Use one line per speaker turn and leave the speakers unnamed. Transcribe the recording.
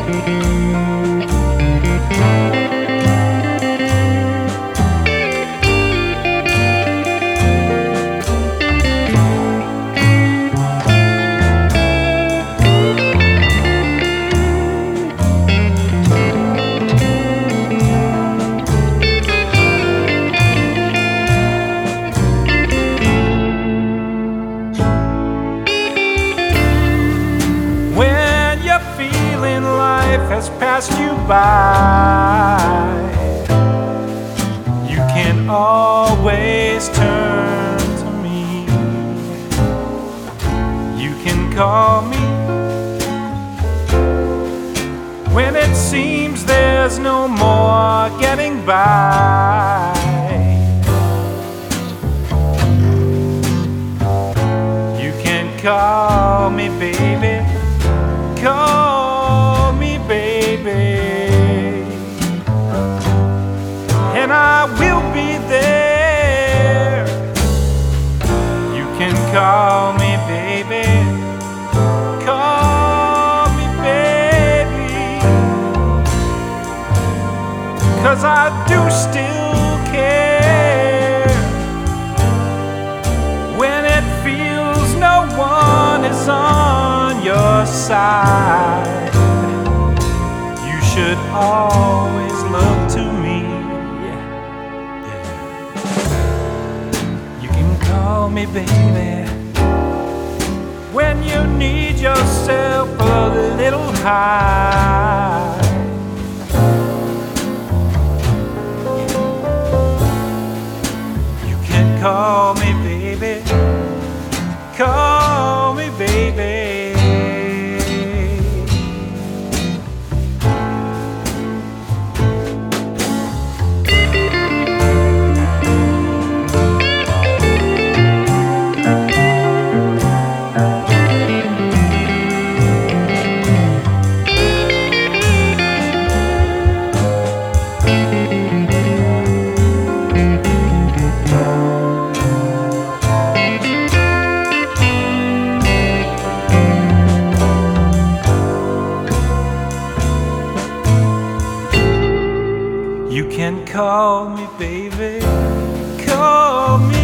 Has passed you by, you can always turn to me. You can call me when it seems there's no more getting by. You can call me, baby, call me, baby, and I will be there. You can call me, baby, call me, baby, 'cause I do still care. When it feels no one is on your side, you should always look to me. You can call me, baby, when you need yourself a little high. You can call me, baby, call me, baby. You can call me, baby, call me.